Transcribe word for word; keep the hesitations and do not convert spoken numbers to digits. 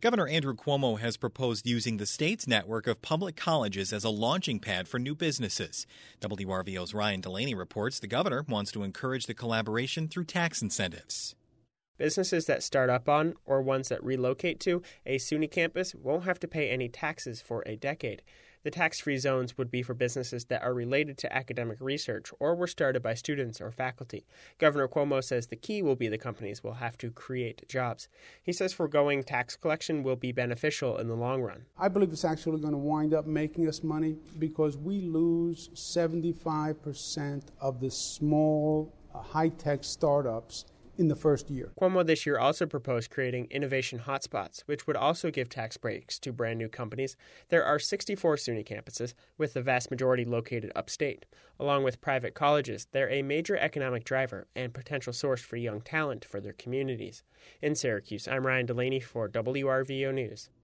Governor Andrew Cuomo has proposed using the state's network of public colleges as a launching pad for new businesses. W R V O's Ryan Delaney reports the governor wants to encourage the collaboration through tax incentives. Businesses that start up on, or ones that relocate to, a SUNY campus won't have to pay any taxes for a decade. The tax-free zones would be for businesses that are related to academic research or were started by students or faculty. Governor Cuomo says the key will be the companies will have to create jobs. He says foregoing tax collection will be beneficial in the long run. I believe it's actually going to wind up making us money because we lose seventy-five percent of the small, uh, high-tech startups in the first year. Cuomo this year also proposed creating innovation hotspots, which would also give tax breaks to brand new companies. There are sixty-four SUNY campuses, with the vast majority located upstate. Along with private colleges, they're a major economic driver and potential source for young talent for their communities. In Syracuse, I'm Ryan Delaney for W R V O News.